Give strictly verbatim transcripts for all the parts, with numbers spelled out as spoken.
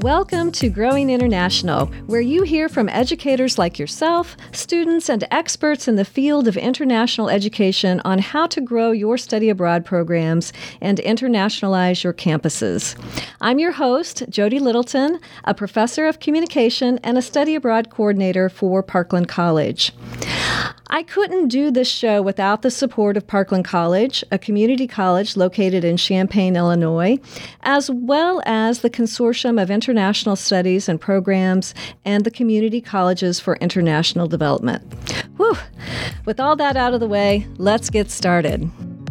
Welcome to Growing International, where you hear from educators like yourself, students, and experts in the field of international education on how to grow your study abroad programs and internationalize your campuses. I'm your host, Jody Littleton, a professor of communication and a study abroad coordinator for Parkland College. I couldn't do this show without the support of Parkland College, a community college located in Champaign, Illinois, as well as the Consortium of International Studies and Programs and the Community Colleges for International Development. Whew! With all that out of the way, let's get started.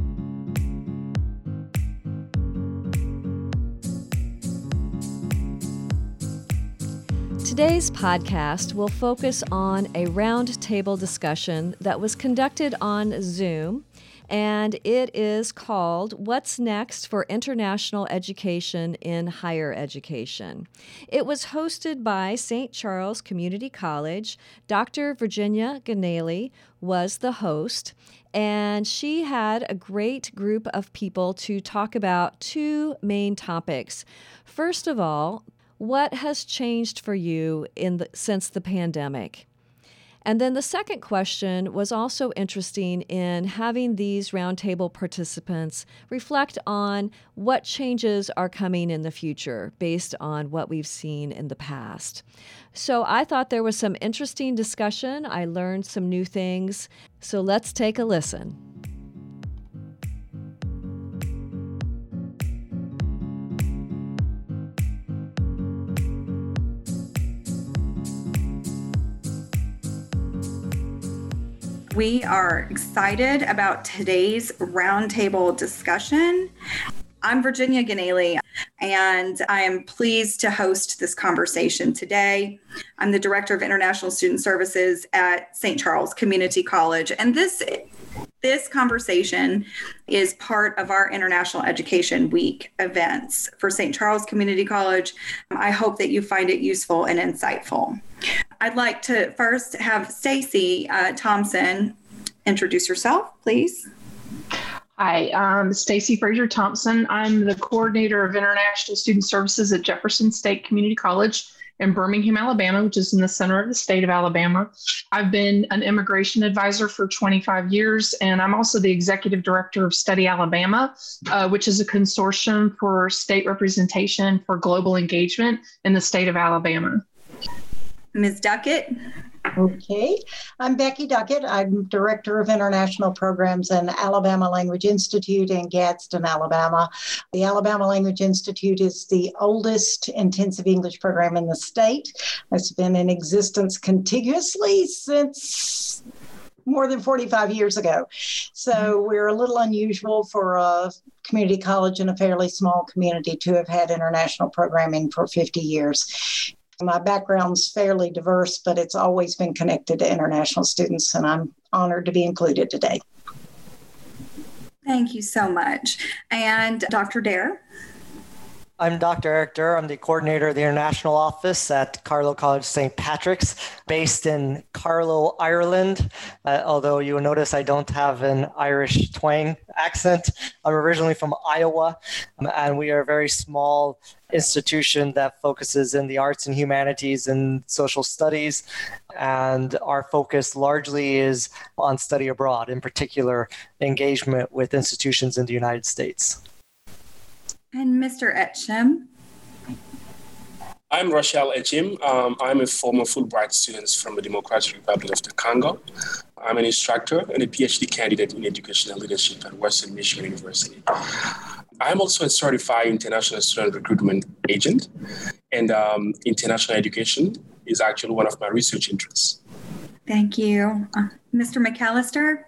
Today's podcast will focus on a roundtable discussion that was conducted on Zoom, and it is called What's Next for International Education in Higher Education. It was hosted by Saint Charles Community College. Doctor Virginia Ganaley was the host, and she had a great group of people to talk about two main topics. First of all, what has changed for you in the, since the pandemic? And then the second question was also interesting in having these roundtable participants reflect on what changes are coming in the future based on what we've seen in the past. So I thought there was some interesting discussion. I learned some new things. So let's take a listen. We are excited about today's roundtable discussion. I'm Virginia Ganaley, and I am pleased to host this conversation today. I'm the Director of International Student Services at Saint Charles Community College, and this, this conversation is part of our International Education Week events for Saint Charles Community College. I hope that you find it useful and insightful. I'd like to first have Stacy uh, Thompson introduce yourself, please. Hi, I'm Stacy Fraser Thompson. I'm the coordinator of International Student Services at Jefferson State Community College in Birmingham, Alabama, which is in the center of the state of Alabama. I've been an immigration advisor for twenty-five years, and I'm also the executive director of Study Alabama, uh, which is a consortium for state representation for global engagement in the state of Alabama. Miz Duckett. Okay, I'm Becky Duckett. I'm Director of International Programs in Alabama Language Institute in Gadsden, Alabama. The Alabama Language Institute is the oldest intensive English program in the state. It's been in existence contiguously since more than forty-five years ago. So we're a little unusual for a community college in a fairly small community to have had international programming for fifty years. My background's fairly diverse, but it's always been connected to international students, and I'm honored to be included today. Thank you so much. And Doctor Dare? I'm Doctor Eric Durr. I'm the coordinator of the International Office at Carlow College Saint Patrick's, based in Carlow, Ireland. Uh, although you will notice I don't have an Irish twang accent. I'm originally from Iowa, um, and we are a very small institution that focuses in the arts and humanities and social studies. And our focus largely is on study abroad, in particular engagement with institutions in the United States. And Mister Etchem. I'm Rochelle Etchem. Um, I'm a former Fulbright student from the Democratic Republic of the Congo. I'm an instructor and a PhD candidate in educational leadership at Western Michigan University. I'm also a certified international student recruitment agent, and um, international education is actually one of my research interests. Thank you. Uh, Mister McAllister?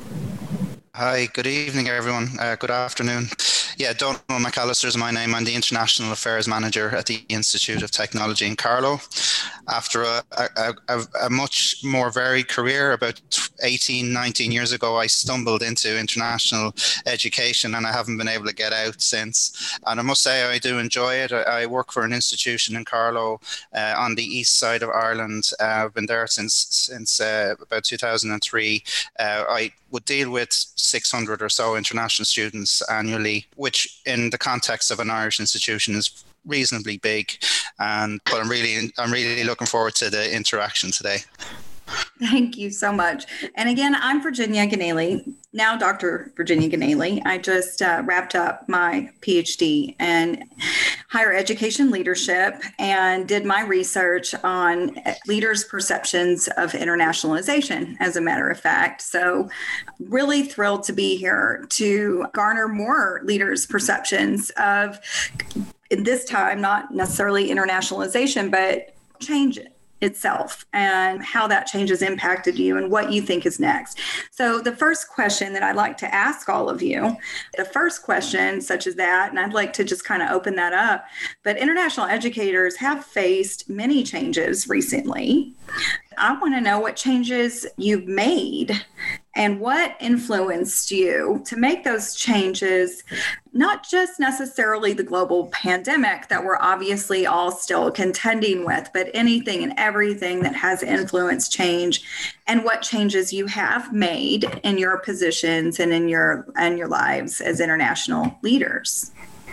Hi, good evening, everyone. Uh, good afternoon. Yeah, Donald McAllister is my name. I'm the International Affairs Manager at the Institute of Technology in Carlow. After a, a, a, a much more varied career, about eighteen, nineteen years ago, I stumbled into international education, and I haven't been able to get out since. And I must say I do enjoy it. I, I work for an institution in Carlow uh, on the east side of Ireland. Uh, I've been there since, since uh, about two thousand three. Uh, I would deal with six hundred or so international students annually, which in the context of an Irish institution is reasonably big. And but I'm really I'm really looking forward to the interaction today. Thank you so much. And again, I'm Virginia Ganaley, now Doctor Virginia Ganaley. I just uh, wrapped up my PhD in higher education leadership and did my research on leaders' perceptions of internationalization, as a matter of fact. So really thrilled to be here to garner more leaders' perceptions of, this time, not necessarily internationalization, but change it itself and how that change has impacted you and what you think is next. So the first question that I'd like to ask all of you, the first question such as that, and I'd like to just kind of open that up, but international educators have faced many changes recently. I want to know what changes you've made and what influenced you to make those changes, not just necessarily the global pandemic that we're obviously all still contending with, but anything and everything that has influenced change, and what changes you have made in your positions and in your and your lives as international leaders.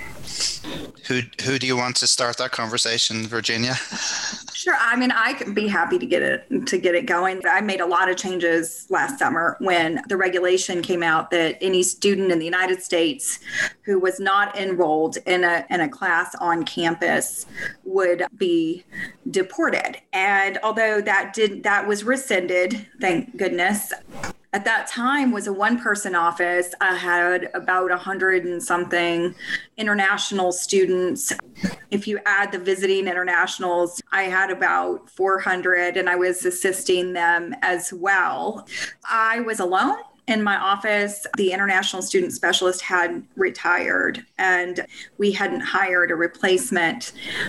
Who who do you want to start that conversation, Virginia? Sure. I mean, I can be happy to get it to get it going. I made a lot of changes last summer when the regulation came out that any student in the United States who was not enrolled in a in a class on campus would be deported. And although that did that was rescinded, thank goodness. At that time was a one-person office. I had about a hundred and something international students. If you add the visiting internationals, I had about four hundred, and I was assisting them as well. I was alone in my office. The international student specialist had retired, and we hadn't hired a replacement.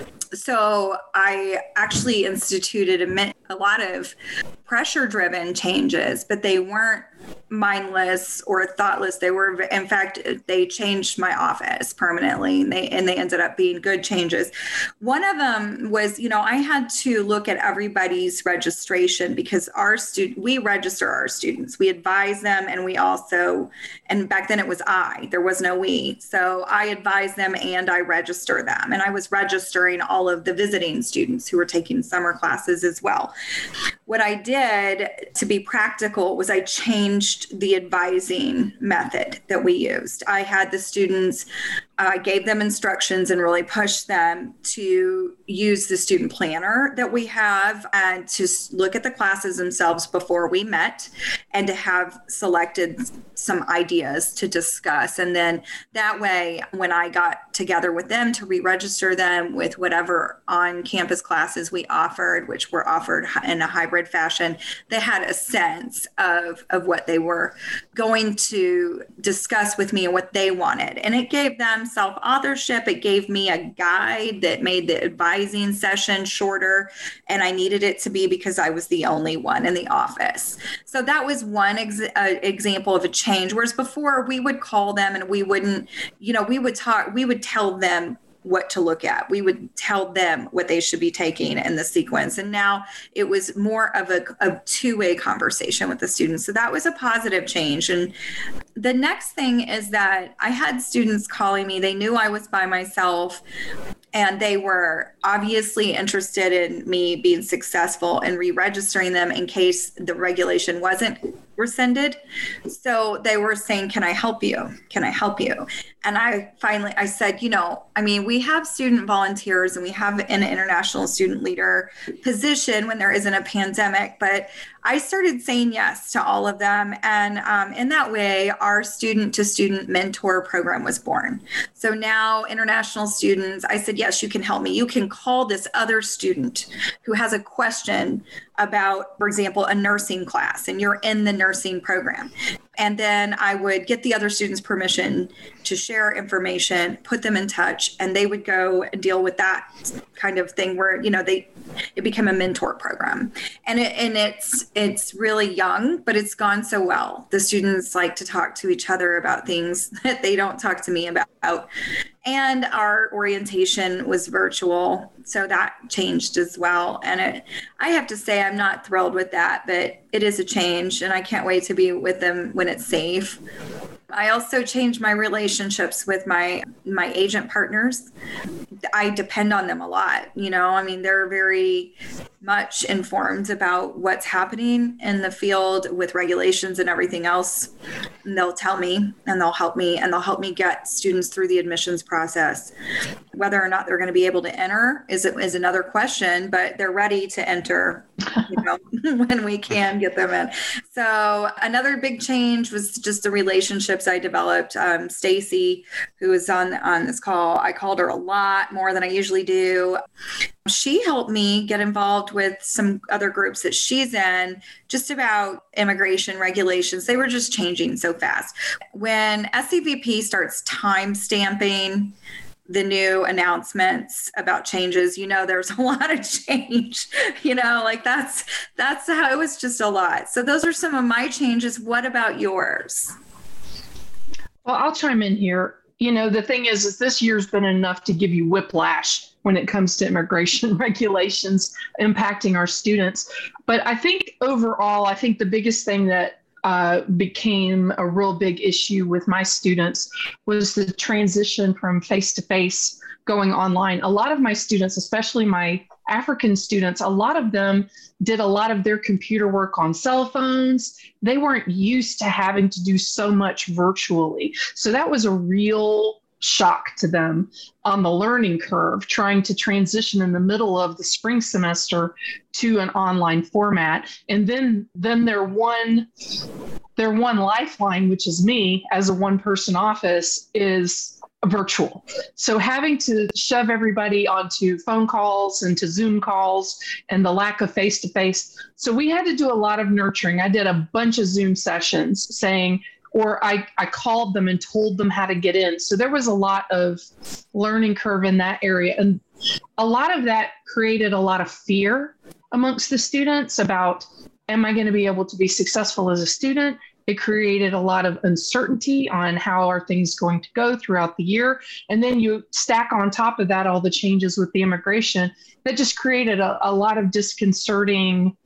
So I actually instituted a, a lot of pressure-driven changes, but they weren't mindless or thoughtless. They were, in fact, they changed my office permanently, and they and they ended up being good changes. One of them was, you know, I had to look at everybody's registration because our student, we register our students, we advise them, and we also, and back then it was I, there was no we. So I advise them and I register them, and I was registering all of the visiting students who were taking summer classes as well. What I did to be practical was I changed the advising method that we used. I had the students, I uh, gave them instructions and really pushed them to use the student planner that we have and to look at the classes themselves before we met and to have selected some ideas to discuss. And then that way, when I got together with them to re-register them with whatever on-campus classes we offered, which were offered in a hybrid fashion, they had a sense of, of what they were going to discuss with me and what they wanted. And it gave them self-authorship. It gave me a guide that made the advising session shorter, and I needed it to be because I was the only one in the office. So that was one ex- uh, example of a change. Whereas before we would call them and we wouldn't, you know, we would talk, we would tell them what to look at. We would tell them what they should be taking in the sequence. And now it was more of a, a two-way conversation with the students. So that was a positive change. And the next thing is that I had students calling me. They knew I was by myself, and they were obviously interested in me being successful in re-registering them in case the regulation wasn't rescinded. So they were saying, can I help you? Can I help you? And I finally, I said, you know, I mean, we have student volunteers and we have an international student leader position when there isn't a pandemic, but I started saying yes to all of them. And um, in that way, our student to student mentor program was born. So now international students, I said, yes, you can help me. You can call this other student who has a question about, for example, a nursing class, and you're in the nursing program. And then I would get the other students' permission to share information, put them in touch, and they would go and deal with that kind of thing where, you know, they, it became a mentor program. And it, and it's, it's really young, but it's gone so well. The students like to talk to each other about things that they don't talk to me about. And our orientation was virtual, so that changed as well. And it, I have to say, I'm not thrilled with that, but it is a change, and I can't wait to be with them when it's safe. I also changed my relationships with my my agent partners. I depend on them a lot. You know, I mean, they're very much informed about what's happening in the field with regulations and everything else. And they'll tell me and they'll help me and they'll help me get students through the admissions process. Whether or not they're going to be able to enter is, is another question, but they're ready to enter, you know, when we can get them in. So another big change was just the relationships I developed. Um, Stacy, who was on, on this call, I called her a lot more than I usually do. She helped me get involved with some other groups that she's in, just about immigration regulations. They were just changing so fast. When S C V P starts time stamping the new announcements about changes, you know, there's a lot of change, you know, like that's, that's how it was, just a lot. So those are some of my changes. What about yours? Well, I'll chime in here. You know, the thing is, is this year's been enough to give you whiplash when it comes to immigration regulations impacting our students. But I think overall, I think the biggest thing that uh, became a real big issue with my students was the transition from face-to-face going online. A lot of my students, especially my African students, a lot of them did a lot of their computer work on cell phones. They weren't used to having to do so much virtually. So that was a real shock to them on the learning curve, trying to transition in the middle of the spring semester to an online format. And then, then their one, their one lifeline, which is me as a one-person office, is virtual. So having to shove everybody onto phone calls and to Zoom calls and the lack of face-to-face. So we had to do a lot of nurturing. I did a bunch of Zoom sessions saying, or I, I called them and told them how to get in. So there was a lot of learning curve in that area. And a lot of that created a lot of fear amongst the students about, am I going to be able to be successful as a student? It created a lot of uncertainty on how are things going to go throughout the year. And then you stack on top of that all the changes with the immigration that just created a, a lot of disconcerting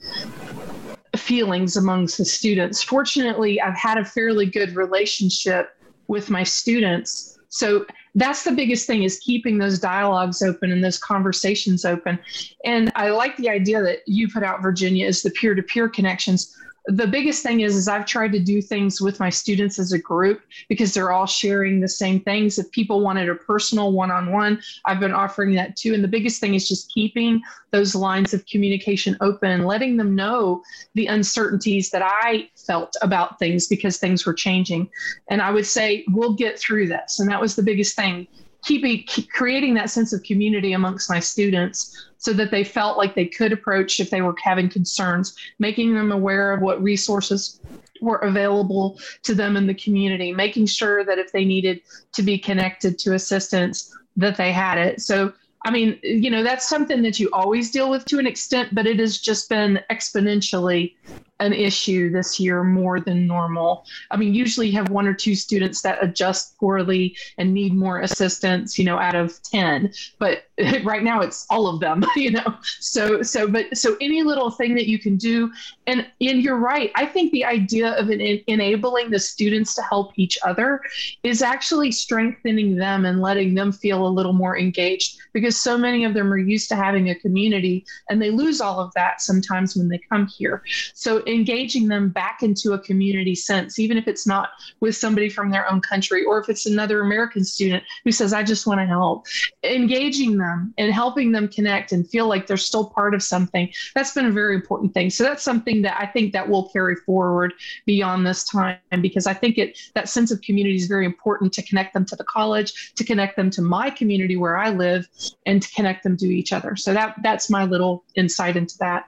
feelings amongst the students. Fortunately, I've had a fairly good relationship with my students. So that's the biggest thing, is keeping those dialogues open and those conversations open. And I like the idea that you put out, Virginia, is the peer-to-peer connections. The biggest thing is, is I've tried to do things with my students as a group because they're all sharing the same things. If people wanted a personal one-on-one, I've been offering that too. And the biggest thing is just keeping those lines of communication open, letting them know the uncertainties that I felt about things because things were changing. And I would say, we'll get through this. And that was the biggest thing. Keeping, keep creating that sense of community amongst my students so that they felt like they could approach if they were having concerns, making them aware of what resources were available to them in the community, making sure that if they needed to be connected to assistance, that they had it. So, I mean, you know, that's something that you always deal with to an extent, but it has just been exponentially an issue this year more than normal. I mean, usually you have one or two students that adjust poorly and need more assistance, you know, out of ten, but right now it's all of them, you know, so, so, but, so any little thing that you can do. And, and you're right. I think the idea of an, en- enabling the students to help each other is actually strengthening them and letting them feel a little more engaged, because so many of them are used to having a community and they lose all of that sometimes when they come here. So engaging them back into a community sense, even if it's not with somebody from their own country, or if it's another American student who says, I just want to help, engaging them and helping them connect and feel like they're still part of something. That's been a very important thing. So that's something that I think that will carry forward beyond this time, because I think it that sense of community is very important to connect them to the college, to connect them to my community where I live, and to connect them to each other. So that that's my little insight into that.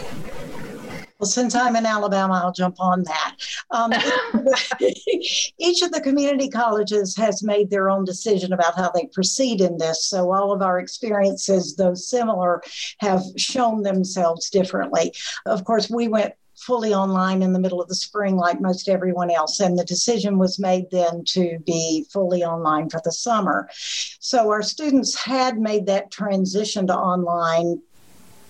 Well, since I'm in Alabama, I'll jump on that. Um, each of the community colleges has made their own decision about how they proceed in this. So all of our experiences, though similar, have shown themselves differently. Of course, we went fully online in the middle of the spring like most everyone else, and the decision was made then to be fully online for the summer. So our students had made that transition to online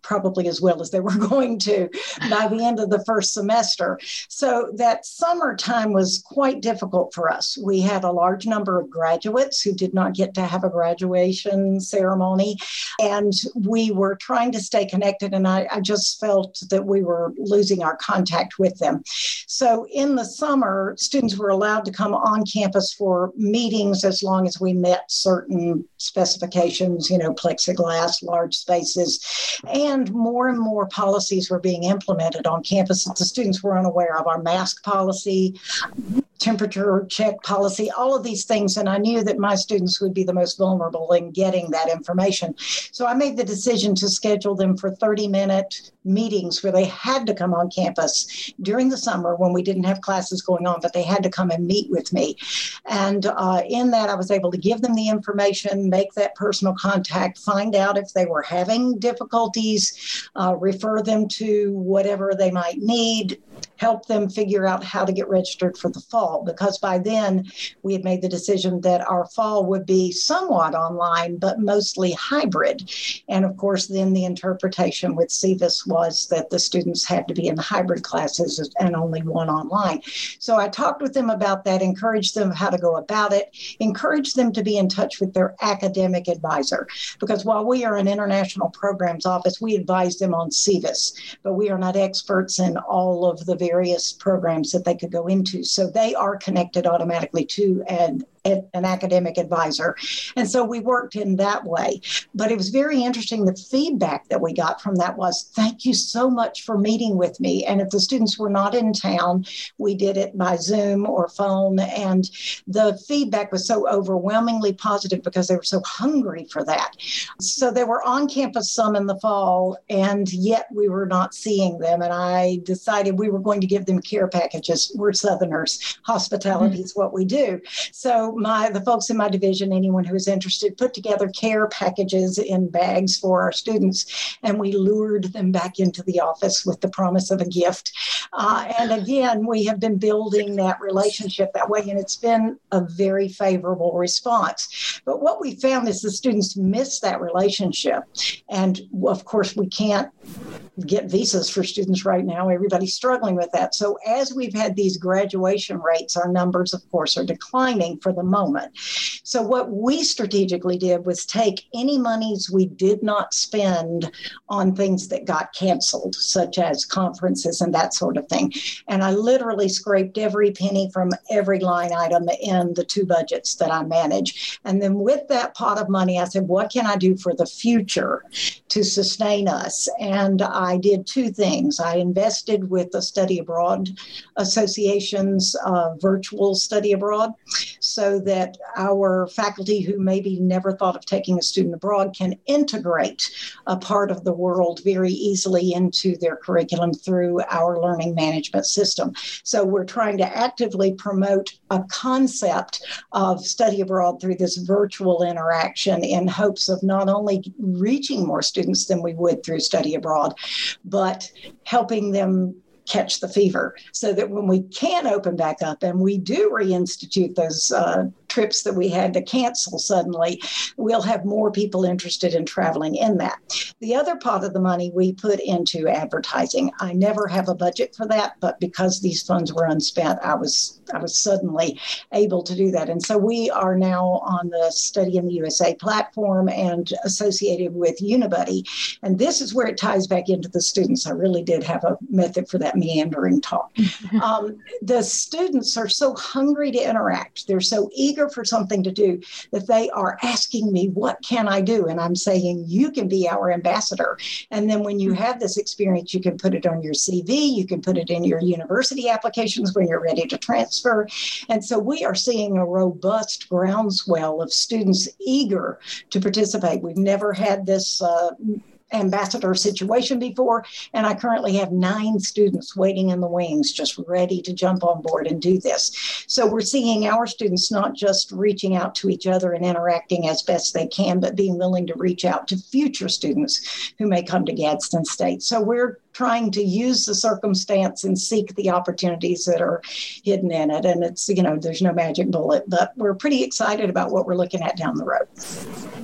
probably as well as they were going to by the end of the first semester. So that summertime was quite difficult for us. We had a large number of graduates who did not get to have a graduation ceremony, and we were trying to stay connected, and I, I just felt that we were losing our contact with them. So in the summer, students were allowed to come on campus for meetings as long as we met certain specifications, you know, plexiglass, large spaces, and more and more policies were being implemented on campus that the students were unaware of. Our mask policy, temperature check policy, all of these things. And I knew that my students would be the most vulnerable in getting that information. So I made the decision to schedule them for thirty minute meetings where they had to come on campus during the summer when we didn't have classes going on, but they had to come and meet with me. And uh, in that, I was able to give them the information, make that personal contact, find out if they were having difficulties, uh, refer them to whatever they might need, help them figure out how to get registered for the fall, because by then we had made the decision that our fall would be somewhat online, but mostly hybrid. And of course, then the interpretation with C V I S was that the students had to be in the hybrid classes and only one online. So I talked with them about that, encouraged them how to go about it, encouraged them to be in touch with their academic advisor, because while we are an international programs office, we advise them on C V I S, but we are not experts in all of the various programs that they could go into. So they are connected automatically to an an academic advisor. And so we worked in that way. But it was very interesting. The feedback that we got from that was, thank you so much for meeting with me. And if the students were not in town, we did it by Zoom or phone. And the feedback was so overwhelmingly positive because they were so hungry for that. So they were on campus some in the fall, and yet we were not seeing them. And I decided we were going to give them care packages. We're Southerners. Hospitality is mm-hmm. what we do. So My, the folks in my division, anyone who is interested, put together care packages in bags for our students, and we lured them back into the office with the promise of a gift. Uh, and again, we have been building that relationship that way, and it's been a very favorable response. But what we found is the students miss that relationship. And of course, we can't get visas for students right now. Everybody's struggling with that. So as we've had these graduation rates, our numbers, of course, are declining for the moment. So what we strategically did was take any monies we did not spend on things that got canceled, such as conferences and that sort of thing. And I literally scraped every penny from every line item in the two budgets that I manage. And then with that pot of money, I said, what can I do for the future to sustain us? And I did two things. I invested with the Study Abroad Association's uh, virtual study abroad, so that our faculty who maybe never thought of taking a student abroad can integrate a part of the world very easily into their curriculum through our learning management system. So we're trying to actively promote a concept of study abroad through this virtual interaction in hopes of not only reaching more students than we would through study abroad, but helping them catch the fever so that when we can open back up and we do reinstitute those uh, trips that we had to cancel suddenly, we'll have more people interested in traveling in that. The other part of the money we put into advertising. I never have a budget for that, but because these funds were unspent, I was I was suddenly able to do that. And so we are now on the Study in the U S A platform and associated with Unibuddy. And this is where it ties back into the students. I really did have a method for that meandering talk. um, the students are so hungry to interact. They're so eager for something to do that they are asking me, what can I do? And I'm saying, you can be our ambassador. And then when you have this experience, you can put it on your C V, you can put it in your university applications when you're ready to transfer. And so we are seeing a robust groundswell of students eager to participate. We've never had this uh, ambassador situation before, and I currently have nine students waiting in the wings, just ready to jump on board and do this. So we're seeing our students not just reaching out to each other and interacting as best they can, but being willing to reach out to future students who may come to Gadsden State. So we're trying to use the circumstance and seek the opportunities that are hidden in it. And it's, you know, there's no magic bullet, but we're pretty excited about what we're looking at down the road.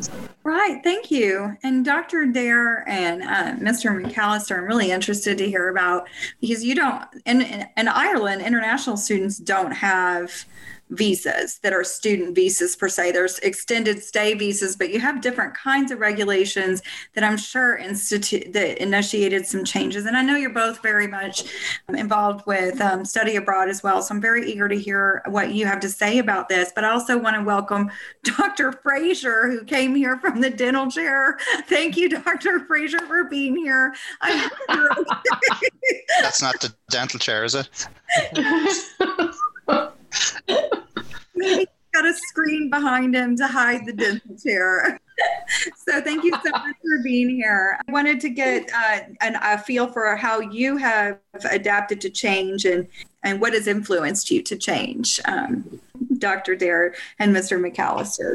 Right, thank you. And Doctor Dare and uh, Mister McAllister, I'm really interested to hear about, because you don't, in, in Ireland, international students don't have visas that are student visas per se. There's extended stay visas, but you have different kinds of regulations that I'm sure institute that initiated some changes. And I know you're both very much involved with um, study abroad as well. So I'm very eager to hear what you have to say about this. But I also want to welcome Doctor Fraser, who came here from the dental chair. Thank you, Doctor Fraser, for being here. I'm That's not the dental chair, is it? Maybe he's got a screen behind him to hide the dental chair. So thank you so much for being here. I wanted to get uh, an, a feel for how you have adapted to change and, and what has influenced you to change, um, Doctor Dare and Mister McAllister.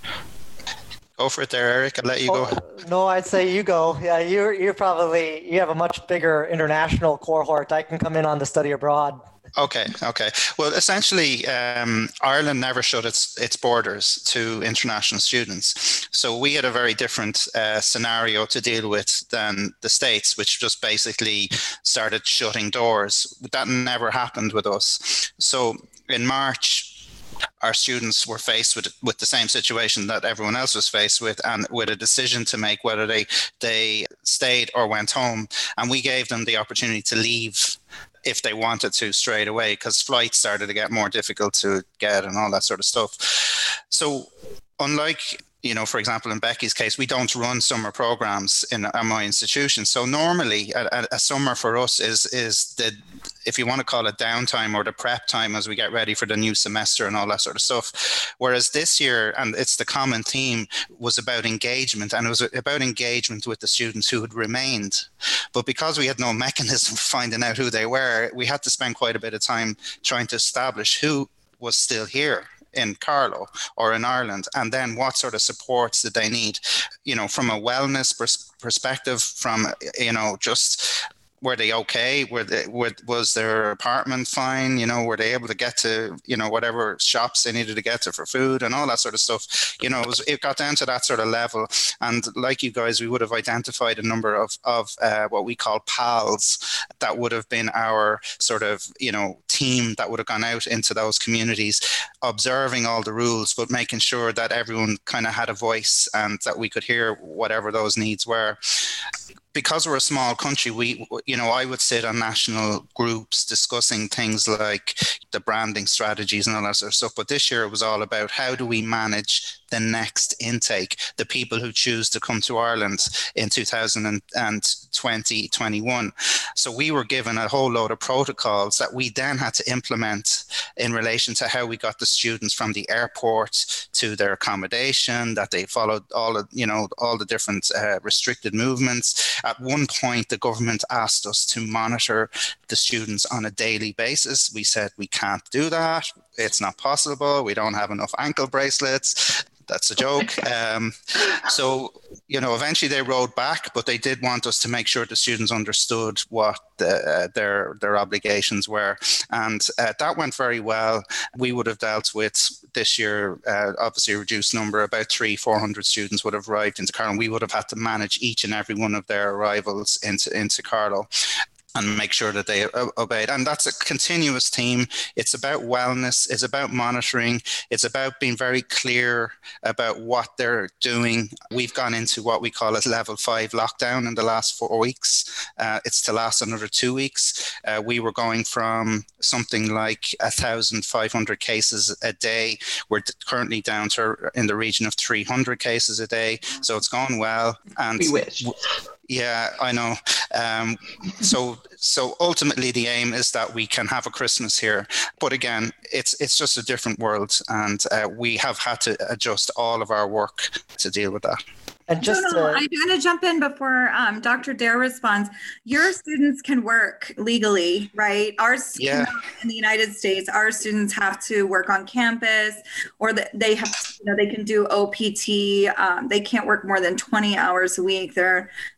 Go for it there, Eric. I'll let you go. Oh, no, I'd say you go. Yeah, you're, you're probably, you have a much bigger international cohort. I can come in on the study abroad. Okay, okay. Well, essentially, um, Ireland never shut its its borders to international students. So we had a very different uh, scenario to deal with than the States, which just basically started shutting doors. That never happened with us. So in March, our students were faced with with the same situation that everyone else was faced with, and with a decision to make whether they they stayed or went home. And we gave them the opportunity to leave if they wanted to straight away, because flights started to get more difficult to get and all that sort of stuff. So unlike, you know, for example, in Becky's case, we don't run summer programs in my institution. So normally a, a summer for us is, is the, if you want to call it downtime or the prep time as we get ready for the new semester and all that sort of stuff. Whereas this year, and it's the common theme, was about engagement, and it was about engagement with the students who had remained. But because we had no mechanism for finding out who they were, we had to spend quite a bit of time trying to establish who was still here in Carlow or in Ireland, and then what sort of supports did they need, you know, from a wellness pers- perspective, from, you know, just were they okay? Were they, were, was their apartment fine? You know, were they able to get to, you know, whatever shops they needed to get to for food and all that sort of stuff? You know, it, was, it got down to that sort of level. And like you guys, we would have identified a number of, of uh, what we call pals that would have been our sort of, you know, team that would have gone out into those communities, observing all the rules, but making sure that everyone kind of had a voice and that we could hear whatever those needs were. Because we're a small country, we, you know, I would sit on national groups discussing things like the branding strategies and all that sort of stuff. But this year it was all about how do we manage the next intake, the people who choose to come to Ireland in two thousand twenty, twenty-one. So we were given a whole load of protocols that we then had to implement in relation to how we got the students from the airport to their accommodation, that they followed all of, you know, all the different uh, restricted movements. At one point, the government asked us to monitor the students on a daily basis. We said we can't do that. It's not possible. We don't have enough ankle bracelets. That's a joke. Um, so, you know, eventually they rode back, but they did want us to make sure the students understood what the, uh, their their obligations were. And uh, that went very well. We would have dealt with this year, uh, obviously a reduced number, about three, four hundred students would have arrived into Carlow. We would have had to manage each and every one of their arrivals into, into Carlow and make sure that they obeyed. And that's a continuous theme. It's about wellness. It's about monitoring. It's about being very clear about what they're doing. We've gone into what we call a level five lockdown in the last four weeks. Uh, it's to last another two weeks. Uh, we were going from something like one thousand five hundred cases a day. We're currently down to in the region of three hundred cases a day. So it's gone well. And we wish. Yeah, I know. Um, so, so ultimately, the aim is that we can have a Christmas here. But again, it's it's just a different world, and uh, we have had to adjust all of our work to deal with that. And just no, no, uh, I'm going to jump in before um, Doctor Dare responds. Your students can work legally, right? Ours, yeah. In the United States, our students have to work on campus, or the, they have, you know, they can do O P T. Um, they can't work more than twenty hours a week. They're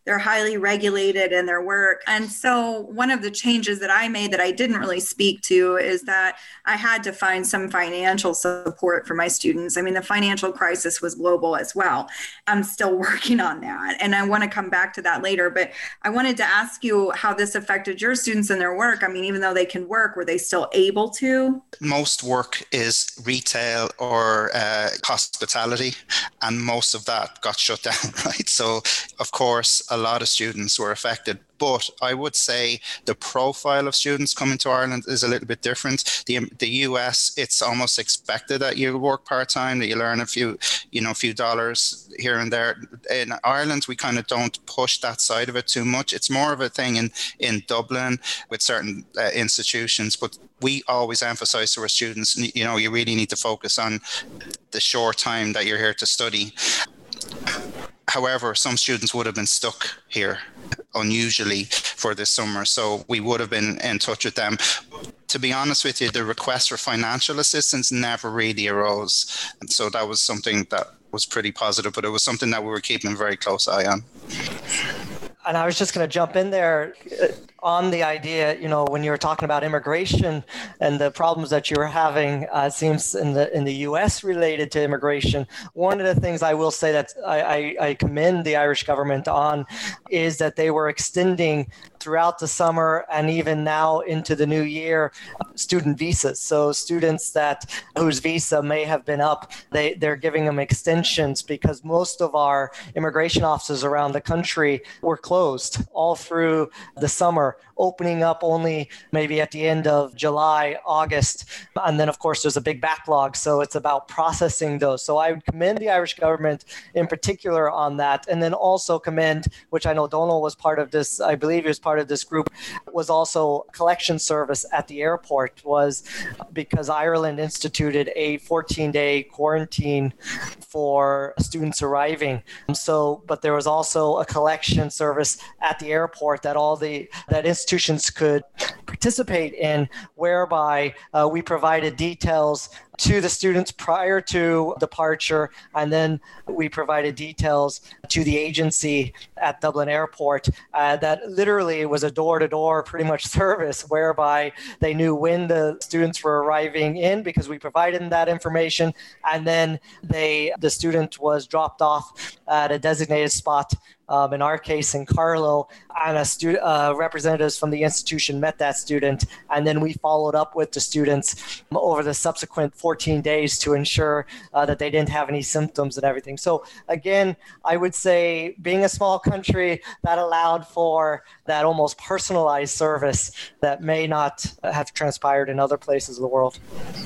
they're highly regulated in their work. And so one of the changes that I made that I didn't really speak to is that I had to find some financial support for my students. I mean, the financial crisis was global as well. I'm still working on that, and I want to come back to that later. But I wanted to ask you how this affected your students and their work. I mean, even though they can work, were they still able to? Most work is retail or uh, hospitality, and most of that got shut down, right? So, of course, a lot of students were affected. But I would say the profile of students coming to Ireland is a little bit different. The the U S, it's almost expected that you work part-time, that you learn a few, you know, a few dollars here and there. In Ireland, we kind of don't push that side of it too much. It's more of a thing in, in Dublin with certain uh, institutions, but we always emphasize to our students, you know, you really need to focus on the short time that you're here to study. However, some students would have been stuck here unusually for this summer, so we would have been in touch with them. To be honest with you, the request for financial assistance never really arose, and so that was something that was pretty positive, but it was something that we were keeping a very close eye on. And I was just going to jump in there on the idea, you know, when you were talking about immigration and the problems that you were having, uh, it seems in the in the U S related to immigration. One of the things I will say that I, I, I commend the Irish government on is that they were extending throughout the summer and even now into the new year student visas. So students that whose visa may have been up, they, they're giving them extensions because most of our immigration offices around the country were closed all through the summer, opening up only maybe at the end of July, August. And then, of course, there's a big backlog. So it's about processing those. So I would commend the Irish government in particular on that. And then also commend, which I know Donald was part of this, I believe he was part of this group, was also collection service at the airport, was because Ireland instituted a fourteen-day quarantine for students arriving. So, but there was also a collection service at the airport that all the that institutions could participate in, whereby uh, we provided details to the students prior to departure, and then we provided details to the agency at Dublin Airport. Uh, that literally was a door-to-door pretty much service, whereby they knew when the students were arriving in because we provided them that information, and then they the student was dropped off at a designated spot. Um, in our case, in Carlow, and a stu- uh, representatives from the institution met that student, and then we followed up with the students over the subsequent fourteen days to ensure uh, that they didn't have any symptoms and everything. So again, I would say being a small country, that allowed for that almost personalized service that may not have transpired in other places of the world.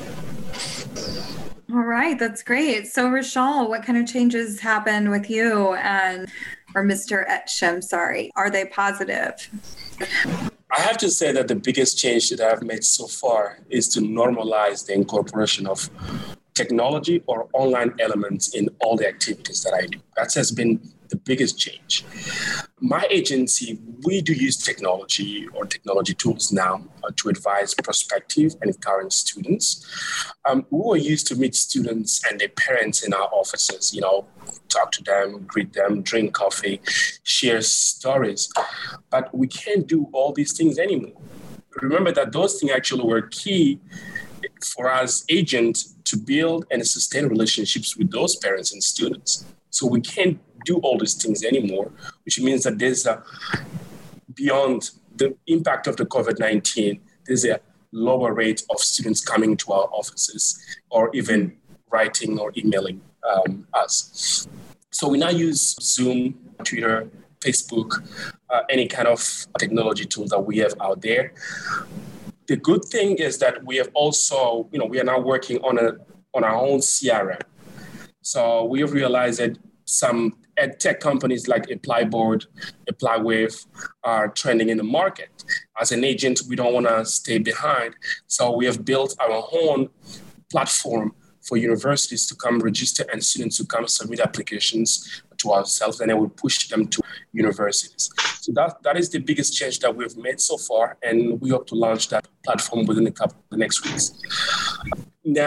All right, that's great. So Rochelle, what kind of changes happened with you and or Mister Etcham, sorry, are they positive? I have to say that the biggest change that I've made so far is to normalize the incorporation of technology or online elements in all the activities that I do. That has been the biggest change. My agency, we do use technology or technology tools now uh, to advise prospective and current students. Um, we were used to meet students and their parents in our offices, you know, talk to them, greet them, drink coffee, share stories. But we can't do all these things anymore. Remember that those things actually were key for us agents to build and sustain relationships with those parents and students. So we can't do all these things anymore, which means that there's a, beyond the impact of the COVID nineteen, there's a lower rate of students coming to our offices or even writing or emailing um, us. So we now use Zoom, Twitter, Facebook, uh, any kind of technology tool that we have out there. The good thing is that we have also, you know, we are now working on a on our own C R M. So we have realized that some ed tech companies like ApplyBoard, ApplyWave are trending in the market. As an agent, we don't want to stay behind. So we have built our own platform for universities to come register and students to come submit applications to ourselves, and then we push them to universities. So that, that is the biggest change that we've made so far, and we hope to launch that platform within a couple the next weeks. Now,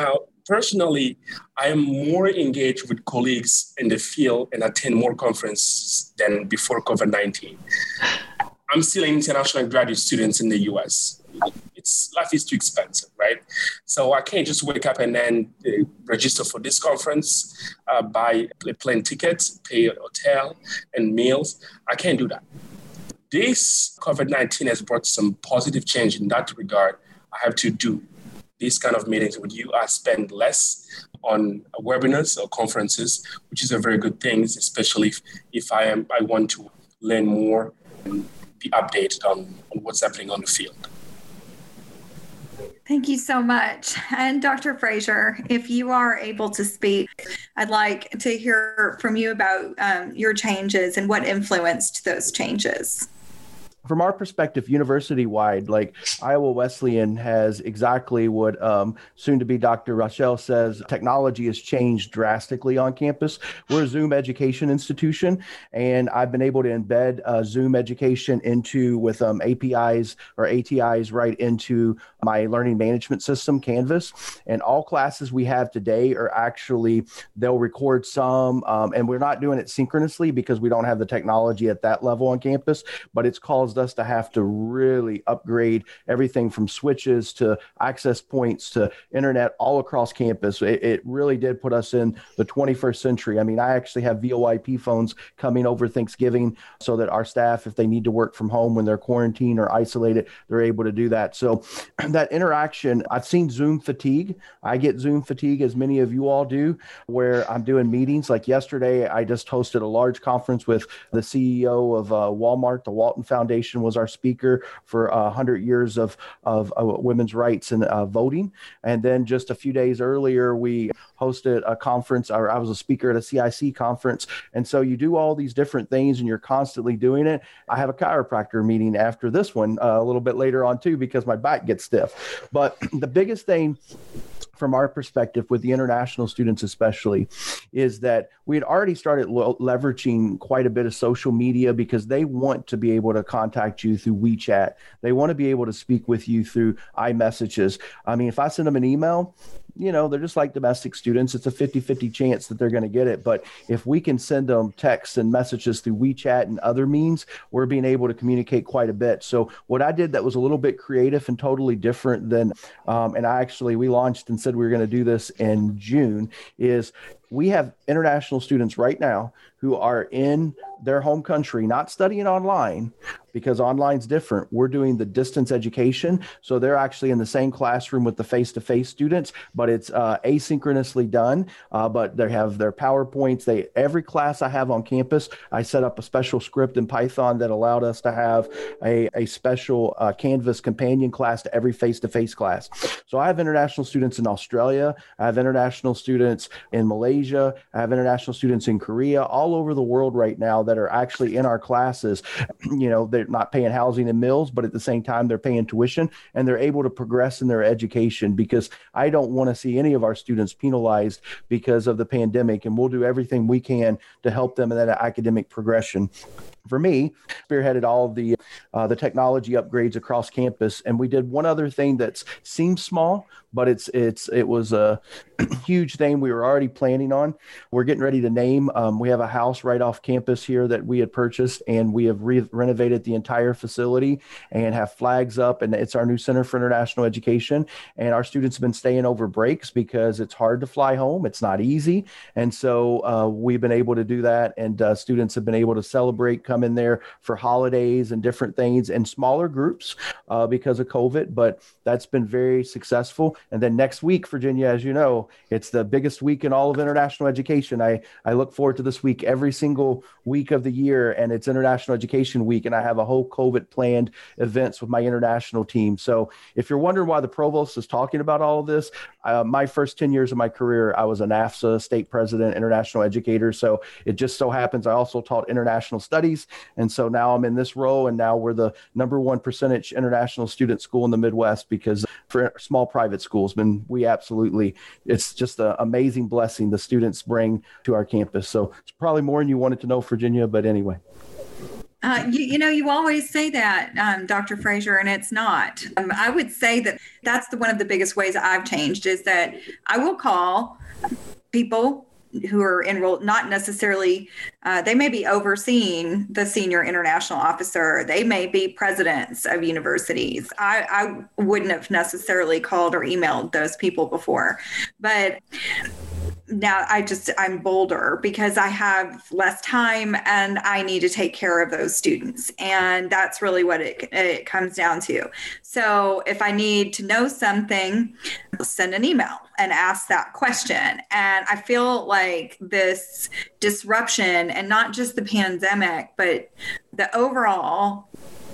personally, I am more engaged with colleagues in the field and attend more conferences than before COVID nineteen. I'm still international graduate students in the U S. It's life is too expensive, right? So I can't just wake up and then uh, register for this conference, uh, buy a plane ticket, pay a hotel and meals. I can't do that. This COVID nineteen has brought some positive change in that regard. I have to do these kind of meetings with you. I spend less on webinars or conferences, which is a very good thing, especially if, if I am I want to learn more and be updated on, on what's happening on the field. Thank you so much. And Doctor Frazier, if you are able to speak, I'd like to hear from you about um, your changes and what influenced those changes. From our perspective, university-wide, like Iowa Wesleyan has exactly what um, soon-to-be Doctor Rochelle says. Technology has changed drastically on campus. We're a Zoom education institution, and I've been able to embed uh, Zoom education into with um, A P Is or A T Is right into my learning management system, Canvas. And all classes we have today are actually, they'll record some, um, and we're not doing it synchronously because we don't have the technology at that level on campus, but it's caused us to have to really upgrade everything from switches to access points to internet all across campus. It, it really did put us in the twenty-first century. I mean, I actually have V O I P phones coming over Thanksgiving so that our staff, if they need to work from home when they're quarantined or isolated, they're able to do that. So that interaction, I've seen Zoom fatigue. I get Zoom fatigue, as many of you all do, where I'm doing meetings. Like yesterday, I just hosted a large conference with the C E O of uh, Walmart. The Walton Foundation was our speaker for uh, one hundred years of, of uh, women's rights and uh, voting. And then just a few days earlier, we hosted a conference, or I was a speaker at a C I C conference. And so you do all these different things and you're constantly doing it. I have a chiropractor meeting after this one uh, a little bit later on too, because my back gets stiff. But the biggest thing from our perspective with the international students especially is that we had already started lo- leveraging quite a bit of social media because they want to be able to contact you through WeChat. They want to be able to speak with you through iMessages. I mean, if I send them an email, you know, they're just like domestic students. It's a fifty-fifty chance that they're going to get it. But if we can send them texts and messages through WeChat and other means, we're being able to communicate quite a bit. So what I did that was a little bit creative and totally different than, um, and I actually, we launched and said we were going to do this in June, is we have international students right now who are in their home country, not studying online, because online's different. We're doing the distance education. So they're actually in the same classroom with the face-to-face students, but it's uh, asynchronously done. Uh, but they have their PowerPoints. They every class I have on campus, I set up a special script in Python that allowed us to have a, a special uh, Canvas companion class to every face-to-face class. So I have international students in Australia. I have international students in Malaysia. I have international students in Korea, all over the world right now that are actually in our classes. You know, they're not paying housing and meals, but at the same time, they're paying tuition and they're able to progress in their education, because I don't want to see any of our students penalized because of the pandemic. And we'll do everything we can to help them in that academic progression. For me, spearheaded all of the uh, the technology upgrades across campus, and we did one other thing that seems small, but it's it's it was a huge thing we were already planning on. We're getting ready to name. Um, we have a house right off campus here that we had purchased, and we have re- renovated the entire facility and have flags up, and it's our new Center for International Education. And our students have been staying over breaks because it's hard to fly home. It's not easy, and so uh, we've been able to do that, and uh, students have been able to celebrate. Come in there for holidays and different things in smaller groups uh, because of COVID, but that's been very successful. And then next week, Virginia, as you know, it's the biggest week in all of international education. I, I look forward to this week every single week of the year, and it's International Education Week, and I have a whole COVID planned events with my international team. So if you're wondering why the provost is talking about all of this, uh, my first ten years of my career, I was a NAFSA state president, international educator. So it just so happens I also taught international studies. And so now I'm in this role, and now we're the number one percentage international student school in the Midwest, because for small private schools, and we absolutely, it's just an amazing blessing the students bring to our campus. So it's probably more than you wanted to know, Virginia, but anyway. Uh, you, you know, you always say that, um, Doctor Frazier, and it's not. Um, I would say that that's the, one of the biggest ways I've changed is that I will call people who are enrolled, not necessarily, uh, they may be overseeing the senior international officer. They may be presidents of universities. I, I wouldn't have necessarily called or emailed those people before, but now I just, I'm bolder because I have less time and I need to take care of those students. And that's really what it, it comes down to. So if I need to know something, I'll send an email and ask that question. And I feel like this disruption, and not just the pandemic, but the overall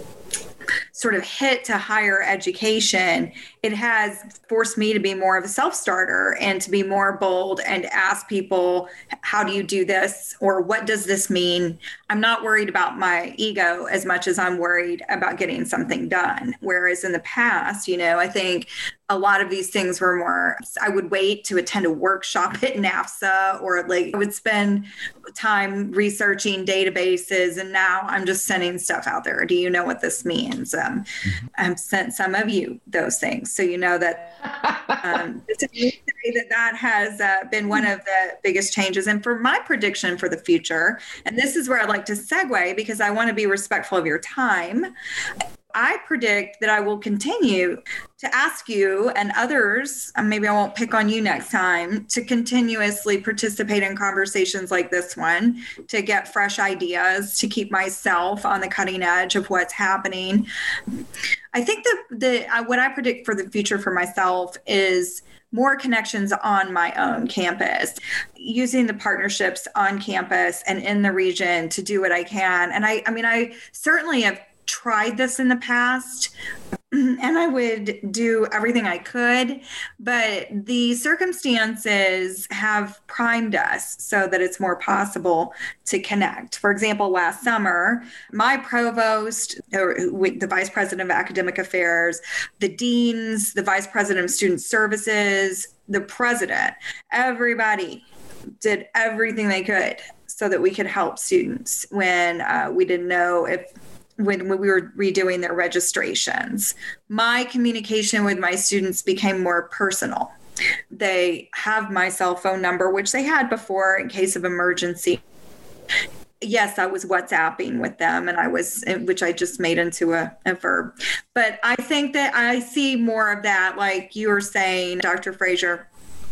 sort of hit to higher education, it has forced me to be more of a self-starter and to be more bold and ask people, how do you do this? Or what does this mean? I'm not worried about my ego as much as I'm worried about getting something done. Whereas in the past, you know, I think a lot of these things were more, I would wait to attend a workshop at NAFSA, or like I would spend time researching databases, and now I'm just sending stuff out there. Do you know what this means? Um, I've sent some of you those things. So you know that um, that, that has uh, been one of the biggest changes. And for my prediction for the future, and this is where I'd like to segue because I want to be respectful of your time, I predict that I will continue to ask you and others, and maybe I won't pick on you next time, to continuously participate in conversations like this one, to get fresh ideas, to keep myself on the cutting edge of what's happening. I think that the, uh, what I predict for the future for myself is more connections on my own campus, using the partnerships on campus and in the region to do what I can. And I, I mean, I certainly have tried this in the past, and I would do everything I could, but the circumstances have primed us so that it's more possible to connect. For example, last summer, my provost, or the vice president of academic affairs, the deans, the vice president of student services, the president, everybody did everything they could so that we could help students when uh, we didn't know if When, when we were redoing their registrations. My communication with my students became more personal. They have my cell phone number, which they had before in case of emergency. Yes, I was WhatsApping with them, and I was, which I just made into a, a verb. But I think that I see more of that, like you were saying, Doctor Frazier.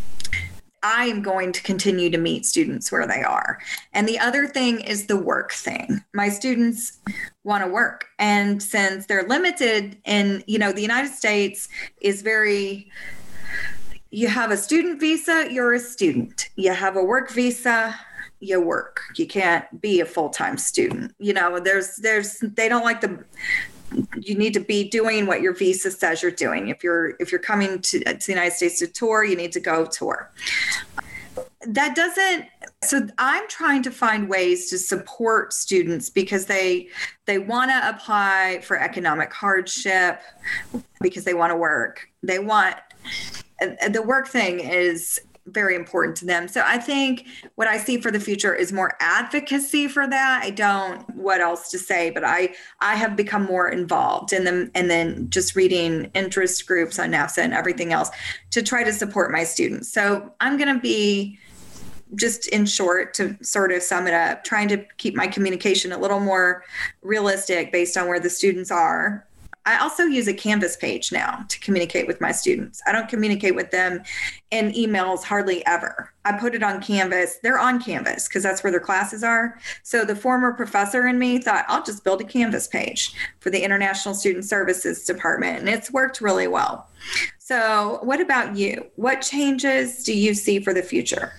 I am going to continue to meet students where they are. And the other thing is the work thing. My students want to work. And since they're limited in, you know, the United States is very, you have a student visa, you're a student. You have a work visa, you work. You can't be a full-time student. You know, there's, there's, they don't like the, you need to be doing what your visa says you're doing. If you're if you're coming to, to the United States to tour, you need to go tour. That doesn't, so I'm trying to find ways to support students because they they want to apply for economic hardship because they want to work. They want, the work thing is very important to them. So I think what I see for the future is more advocacy for that. I don't, what else to say, but I, I have become more involved in them, and then just reading interest groups on NAFSA and everything else to try to support my students. So I'm going to be, just in short, to sort of sum it up, trying to keep my communication a little more realistic based on where the students are. I also use a Canvas page now to communicate with my students. I don't communicate with them in emails hardly ever. I put it on Canvas. They're on Canvas because that's where their classes are. So the former professor in me thought, I'll just build a Canvas page for the International Student Services Department, and it's worked really well. So what about you? What changes do you see for the future?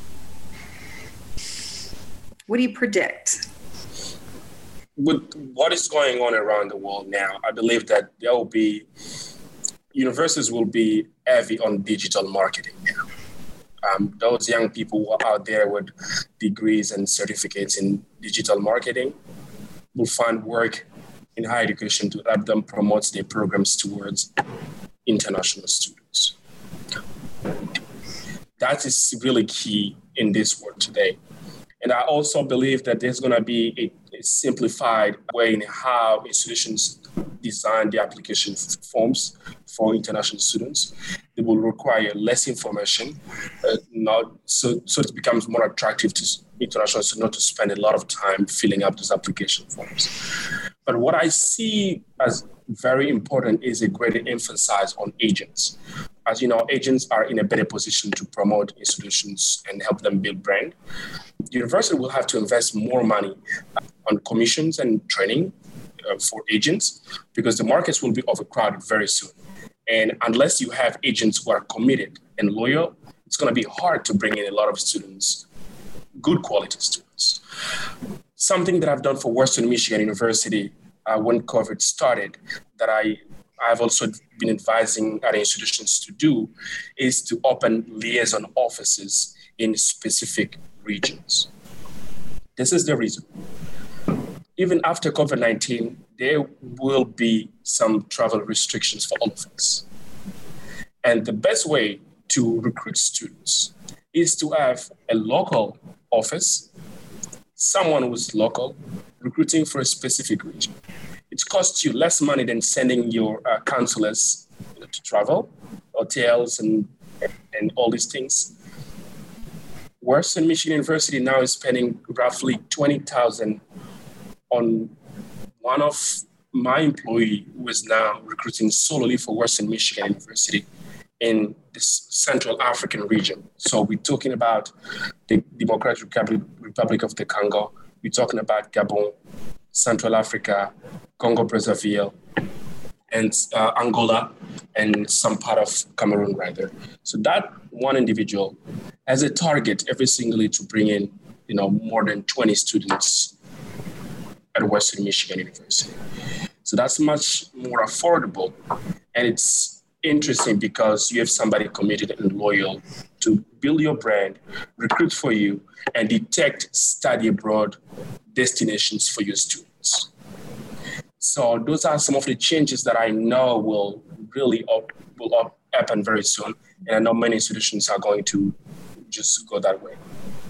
What do you predict? With what is going on around the world now, I believe that there will be, universities will be heavy on digital marketing now. Um, those young people who are out there with degrees and certificates in digital marketing will find work in higher education to help them promote their programs towards international students. That is really key in this world today. And I also believe that there's going to be a, a simplified way in how institutions design the application forms for international students. They will require less information, uh, not so so it becomes more attractive to international students not to spend a lot of time filling up those application forms. But what I see as very important is a greater emphasis on agents. As you know, agents are in a better position to promote institutions and help them build brand. The university will have to invest more money on commissions and training uh, for agents because the markets will be overcrowded very soon. And unless you have agents who are committed and loyal, it's going to be hard to bring in a lot of students, good quality students. Something that I've done for Western Michigan University uh, when COVID started that I I've also been advising other institutions to do is to open liaison offices in specific regions. This is the reason. Even after COVID nineteen, there will be some travel restrictions for all of us. And the best way to recruit students is to have a local office, someone who's local, recruiting for a specific region. It costs you less money than sending your uh, counselors you know, to travel, hotels, and, and all these things. Western Michigan University now is spending roughly twenty thousand dollars on one of my employee who is now recruiting solely for Western Michigan University in the Central African region. So we're talking about the Democratic Republic, Republic of the Congo. We're talking about Gabon, Central Africa, Congo-Brazzaville, and uh, Angola, and some part of Cameroon right there. So that one individual has a target every single year to bring in, you know, more than twenty students at Western Michigan University. So that's much more affordable. And it's interesting because you have somebody committed and loyal to build your brand, recruit for you, and detect study abroad destinations for your students. So those are some of the changes that I know will really up, will up, happen very soon. And I know many institutions are going to just go that way.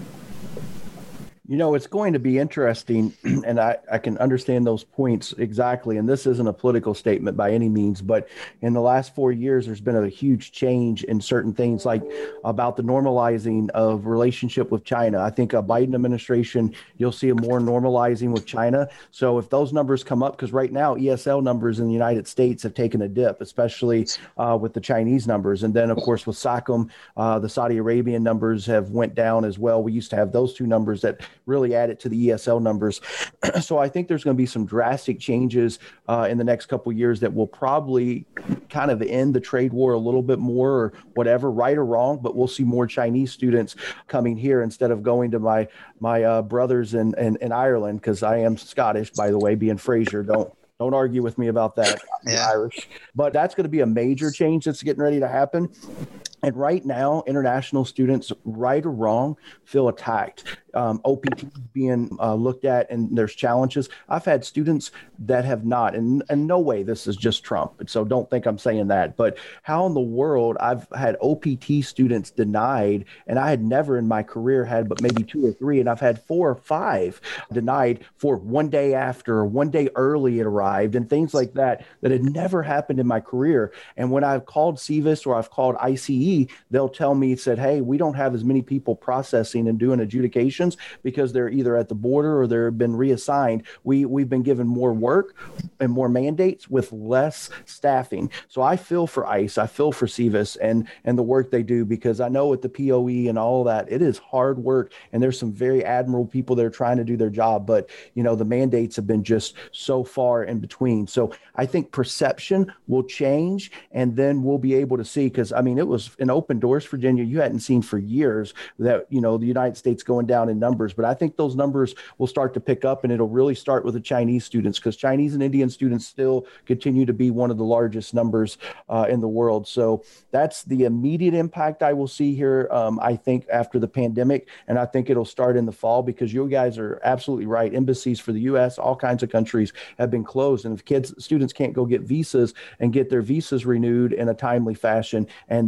You know, it's going to be interesting, and I, I can understand those points exactly. And this isn't a political statement by any means, but in the last four years, there's been a huge change in certain things, like about the normalizing of relationship with China. I think a Biden administration, you'll see a more normalizing with China. So if those numbers come up, because right now E S L numbers in the United States have taken a dip, especially uh, with the Chinese numbers. And then, of course, with SACOM, uh, the Saudi Arabian numbers have went down as well. We used to have those two numbers that really add it to the E S L numbers. So I think there's going to be some drastic changes uh, in the next couple of years that will probably kind of end the trade war a little bit more or whatever, right or wrong, but we'll see more Chinese students coming here instead of going to my my uh, brothers in, in, in Ireland, because I am Scottish, by the way, being Fraser. Don't Don't argue with me about that. Yeah. Irish. But that's going to be a major change that's getting ready to happen. And right now, international students, right or wrong, feel attacked. Um, O P T being uh, looked at, and there's challenges. I've had students that have not, and in no way this is just Trump, so don't think I'm saying that, but how in the world I've had O P T students denied, and I had never in my career had but maybe two or three, and I've had four or five denied for one day after, or one day early it arrived, and things like that, that had never happened in my career. And when I've called C V I S or I've called I C E, they'll tell me, said, hey, we don't have as many people processing and doing adjudications because they're either at the border or they've been reassigned. We, we've been given more work and more mandates with less staffing. So I feel for ICE, I feel for C V I S and, and the work they do, because I know with the P O E and all that, it is hard work. And there's some very admirable people that are trying to do their job. But, you know, the mandates have been just so far in between. So I think perception will change, and then we'll be able to see, because, I mean, it was an open doors, Virginia, you hadn't seen for years that, you know, the United States going down in numbers. But I think those numbers will start to pick up, and it'll really start with the Chinese students, because Chinese and Indian students still continue to be one of the largest numbers uh, in the world. So that's the immediate impact I will see here, um, I think, after the pandemic. And I think it'll start in the fall, because you guys are absolutely right. Embassies for the U S, all kinds of countries have been closed. And if kids, students can't go get visas and get their visas renewed in a timely fashion, and there's a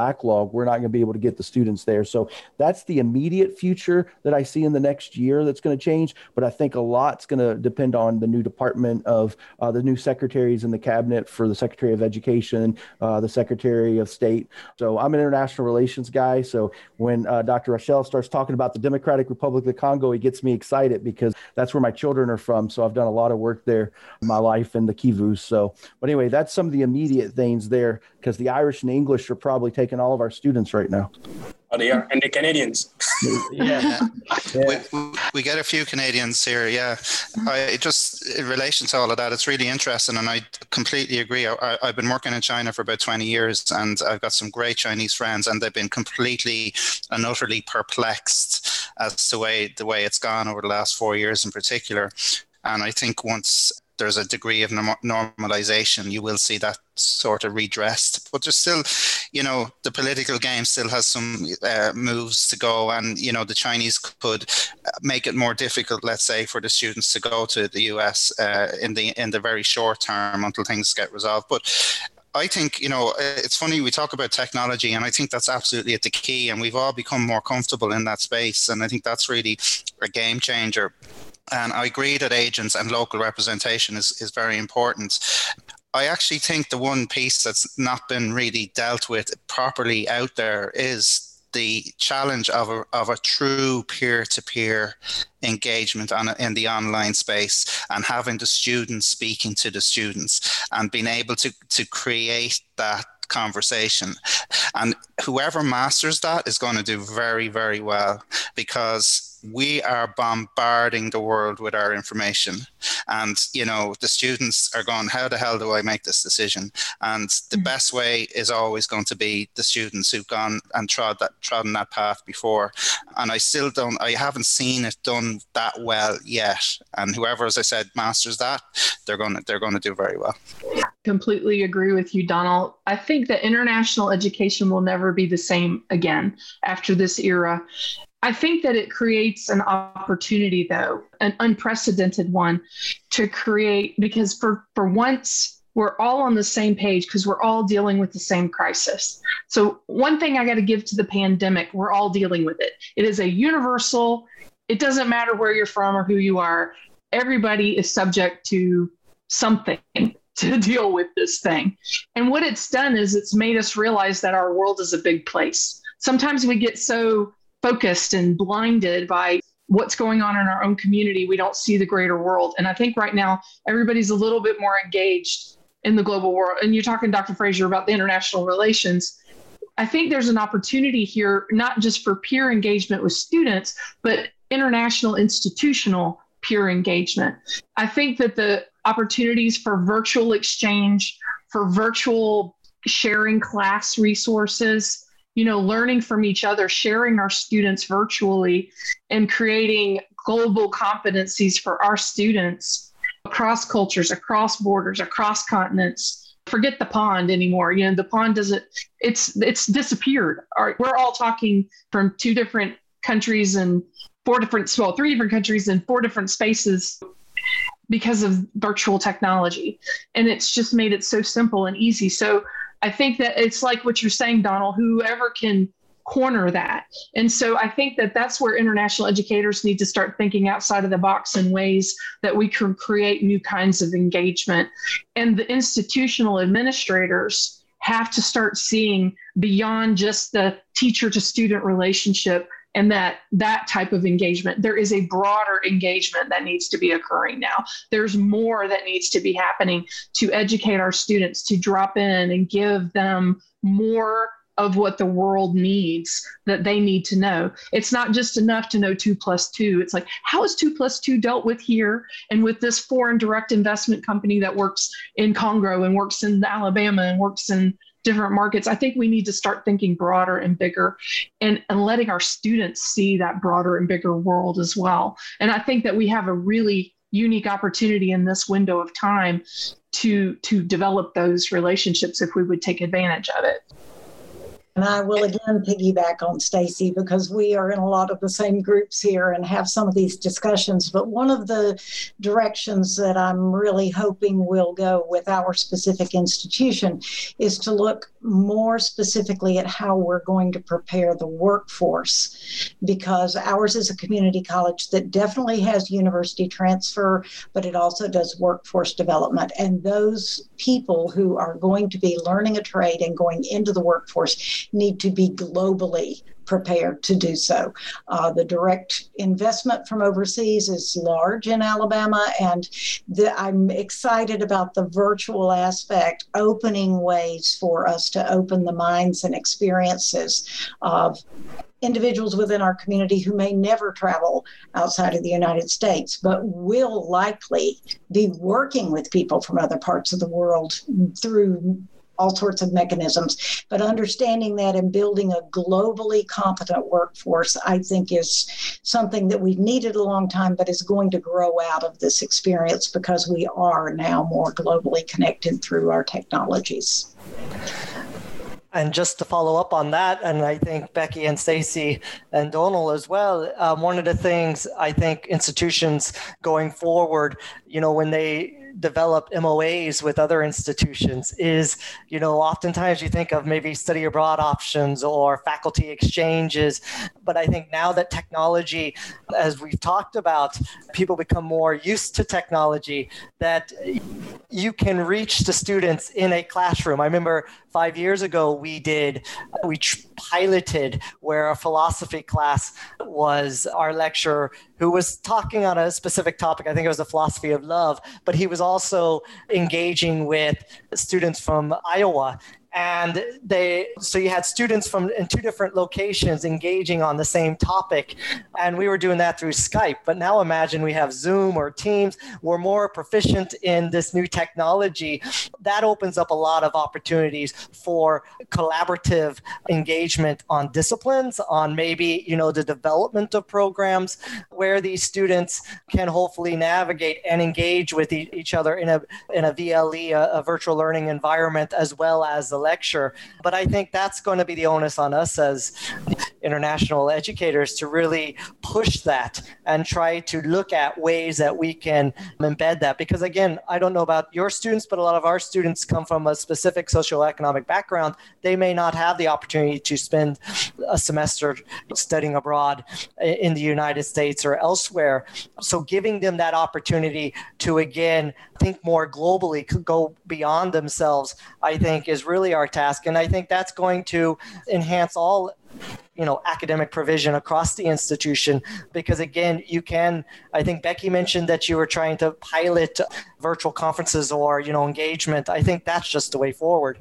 backlog, we're not going to be able to get the students there. So that's the immediate future that I see in the next year that's going to change. But I think a lot's going to depend on the new department of uh, the new secretaries in the cabinet for the Secretary of Education, uh, the Secretary of State. So I'm an international relations guy. So when uh, Doctor Rochelle starts talking about the Democratic Republic of the Congo, he gets me excited because that's where my children are from. So I've done a lot of work there in my life in the Kivus. So, but anyway, that's some of the immediate things there, because the Irish and English are probably taking all of our students right now. Oh, they are, and the Canadians. Yeah, yeah. We, we get a few Canadians here. Yeah, I just in relation to all of that, it's really interesting, and I completely agree. I, I've been working in China for about twenty years, and I've got some great Chinese friends, and they've been completely and utterly perplexed as to the way the way it's gone over the last four years in particular. And I think once there's a degree of normalization, you will see that sort of redressed. But there's still, you know, the political game still has some uh, moves to go. And, you know, the Chinese could make it more difficult, let's say, for the students to go to the U S uh, in the in the very short term until things get resolved. But I think, you know, it's funny, we talk about technology, and I think that's absolutely at the key. And we've all become more comfortable in that space. And I think that's really a game changer. And I agree that agents and local representation is, is very important. I actually think the one piece that's not been really dealt with properly out there is the challenge of a, of a true peer-to-peer engagement on a, in the online space, and having the students speaking to the students and being able to, to create that conversation. And whoever masters that is going to do very, very well, because we are bombarding the world with our information. And, you know, the students are going, how the hell do I make this decision? And the mm-hmm. best way is always going to be the students who've gone and trod that, trodden that path before. And I still don't, I haven't seen it done that well yet. And whoever, as I said, masters that, they're going to, they're going to do very well. Completely agree with you, Donald. I think that international education will never be the same again after this era. I think that it creates an opportunity, though, an unprecedented one, to create, because for, for once, we're all on the same page because we're all dealing with the same crisis. So one thing I got to give to the pandemic, we're all dealing with it. It is a universal, it doesn't matter where you're from or who you are. Everybody is subject to something to deal with this thing. And what it's done is it's made us realize that our world is a big place. Sometimes we get so focused and blinded by what's going on in our own community, we don't see the greater world. And I think right now, everybody's a little bit more engaged in the global world. And you're talking, Doctor Fraser, about the international relations. I think there's an opportunity here, not just for peer engagement with students, but international institutional peer engagement. I think that the opportunities for virtual exchange, for virtual sharing class resources, you know, learning from each other, sharing our students virtually, and creating global competencies for our students across cultures, across borders, across continents. Forget the pond anymore. You know, the pond doesn't, it's it's disappeared. Our, we're all talking from two different countries and four different, well, three different countries and four different spaces because of virtual technology. And it's just made it so simple and easy. So I think that it's like what you're saying, Donald, whoever can corner that. And so I think that that's where international educators need to start thinking outside of the box in ways that we can create new kinds of engagement. And the institutional administrators have to start seeing beyond just the teacher to student relationship and that that type of engagement. There is a broader engagement that needs to be occurring now. There's more that needs to be happening to educate our students, to drop in and give them more of what the world needs that they need to know. It's not just enough to know two plus two. It's like, how is two plus two dealt with here and with this foreign direct investment company that works in Congo and works in Alabama and works in different markets? I think we need to start thinking broader and bigger and, and letting our students see that broader and bigger world as well. And I think that we have a really unique opportunity in this window of time to, to develop those relationships if we would take advantage of it. And I will again piggyback on Stacy because we are in a lot of the same groups here and have some of these discussions. But one of the directions that I'm really hoping will go with our specific institution is to look more specifically at how we're going to prepare the workforce, because ours is a community college that definitely has university transfer, but it also does workforce development. And those people who are going to be learning a trade and going into the workforce need to be globally prepared to do so. Uh, the direct investment from overseas is large in Alabama, and the, I'm excited about the virtual aspect, opening ways for us to open the minds and experiences of individuals within our community who may never travel outside of the United States, but will likely be working with people from other parts of the world through all sorts of mechanisms. But understanding that and building a globally competent workforce, I think, is something that we've needed a long time, but is going to grow out of this experience because we are now more globally connected through our technologies. And just to follow up on that, and I think Becky and Stacy and Donal as well, um, one of the things I think institutions going forward, you know, when they develop M O As with other institutions is, you know, oftentimes you think of maybe study abroad options or faculty exchanges. But I think now that technology, as we've talked about, people become more used to technology, that you can reach the students in a classroom. I remember five years ago, we did, we piloted where a philosophy class was our lecturer who was talking on a specific topic. I think it was the philosophy of love, but he was also engaging with students from Iowa. And they, so you had students from in two different locations engaging on the same topic. And we were doing that through Skype. But now imagine we have Zoom or Teams. We're more proficient in this new technology. That opens up a lot of opportunities for collaborative engagement on disciplines, on maybe, you know, the development of programs where these students can hopefully navigate and engage with e- each other in a, in a V L E, a, a virtual learning environment, as well as the lecture. But I think that's going to be the onus on us as international educators to really push that and try to look at ways that we can embed that. Because again, I don't know about your students, but a lot of our students come from a specific socioeconomic background. They may not have the opportunity to spend a semester studying abroad in the United States or elsewhere. So giving them that opportunity to, again, think more globally, could go beyond themselves, I think is really our task. And I think that's going to enhance all, you know, academic provision across the institution, because again, you can, I think Becky mentioned that you were trying to pilot virtual conferences or, you know, engagement. I think that's just the way forward.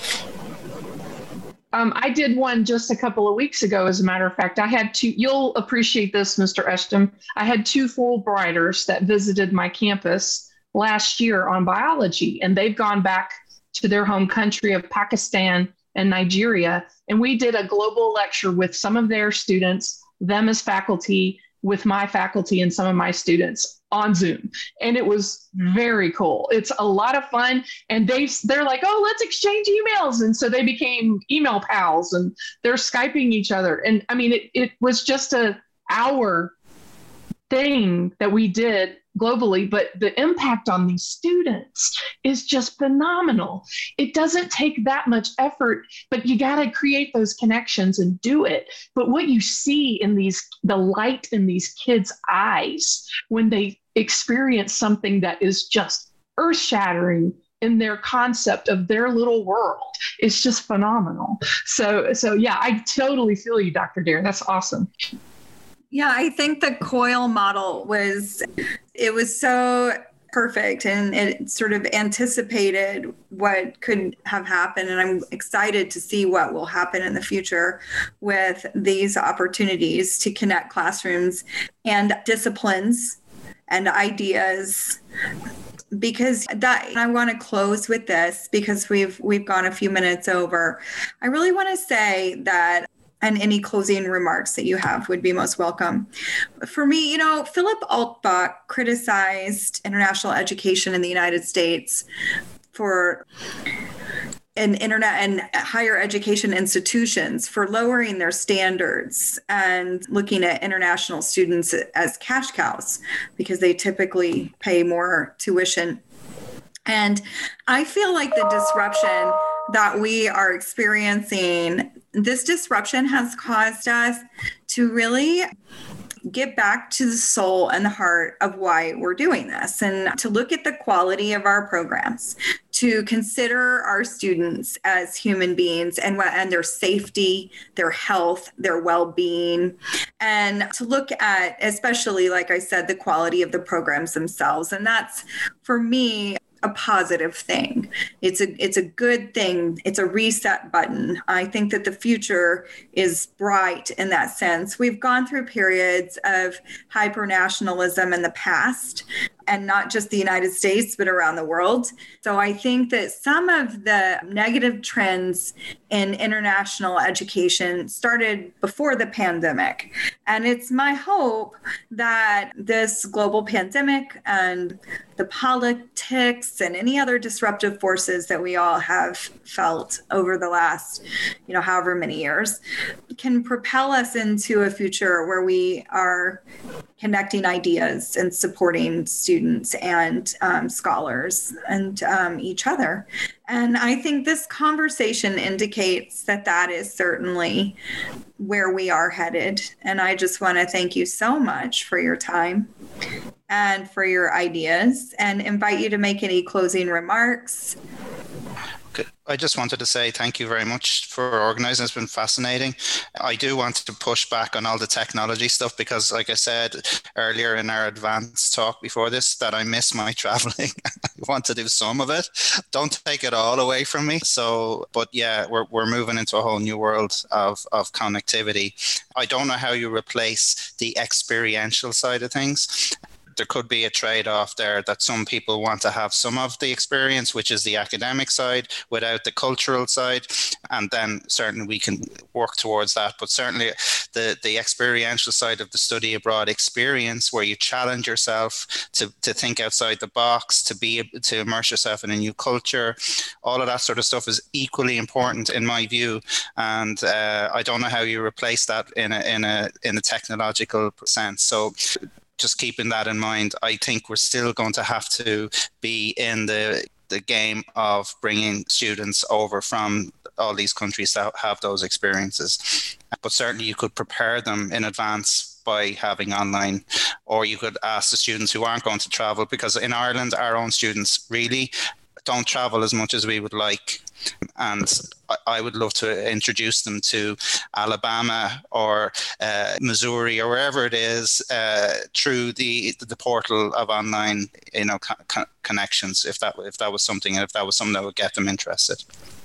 Um, I did one just a couple of weeks ago, as a matter of fact. I had two, you'll appreciate this, Mister Eshton. I had two Fulbrighters that visited my campus last year on biology, and they've gone back to their home country of Pakistan and Nigeria. And we did a global lecture with some of their students, them as faculty, with my faculty and some of my students on Zoom. And it was very cool. It's a lot of fun. And they, they're like, oh, let's exchange emails. And so they became email pals and they're Skyping each other. And I mean, it, it was just a hour thing that we did globally, but the impact on these students is just phenomenal. It doesn't take that much effort, but you got to create those connections and do it. But what you see in these, the light in these kids' eyes when they experience something that is just earth-shattering in their concept of their little world, is just phenomenal. So, so yeah, I totally feel you, Doctor Dare. That's awesome. Yeah, I think the COIL model was, it was so perfect, and it sort of anticipated what could have happened. And I'm excited to see what will happen in the future with these opportunities to connect classrooms and disciplines and ideas. Because that, I want to close with this because we've we've gone a few minutes over. I really want to say that, and any closing remarks that you have would be most welcome. For me, you know, Philip Altbach criticized international education in the United States for in internet and higher education institutions for lowering their standards and looking at international students as cash cows because they typically pay more tuition. And I feel like the disruption that we are experiencing, this disruption has caused us to really get back to the soul and the heart of why we're doing this, and to look at the quality of our programs, to consider our students as human beings and what and their safety, their health, their well-being, and to look at, especially, like I said, the quality of the programs themselves. And that's, for me, a positive thing. It's a it's a good thing. It's a reset button. I think that the future is bright in that sense. We've gone through periods of hyper-nationalism in the past, and not just the United States, but around the world. So I think that some of the negative trends in international education started before the pandemic. And it's my hope that this global pandemic and the politics and any other disruptive forces that we all have felt over the last, you know, however many years can propel us into a future where we are connecting ideas and supporting students and um, scholars and um, each other. And I think this conversation indicates that that is certainly where we are headed. And I just want to thank you so much for your time and for your ideas, and invite you to make any closing remarks. I just wanted to say thank you very much for organizing. It's been fascinating. I do want to push back on all the technology stuff because, like I said earlier in our advanced talk before this, that I miss my traveling. I want to do some of it. Don't take it all away from me. So, but yeah, we're we're moving into a whole new world of, of connectivity. I don't know how you replace the experiential side of things. There could be a trade-off there that some people want to have some of the experience, which is the academic side, without the cultural side. And then certainly we can work towards that. But certainly the, the experiential side of the study abroad experience, where you challenge yourself to, to think outside the box, to be to immerse yourself in a new culture, all of that sort of stuff is equally important in my view. And uh, I don't know how you replace that in a in a in a technological sense. So just keeping that in mind, I think we're still going to have to be in the the game of bringing students over from all these countries that have those experiences. But certainly you could prepare them in advance by having online, or you could ask the students who aren't going to travel, because in Ireland, our own students really don't travel as much as we would like. And I would love to introduce them to Alabama or uh, Missouri or wherever it is uh, through the the portal of online, you know, co- co- connections. If that if that was something, if that was something that would get them interested.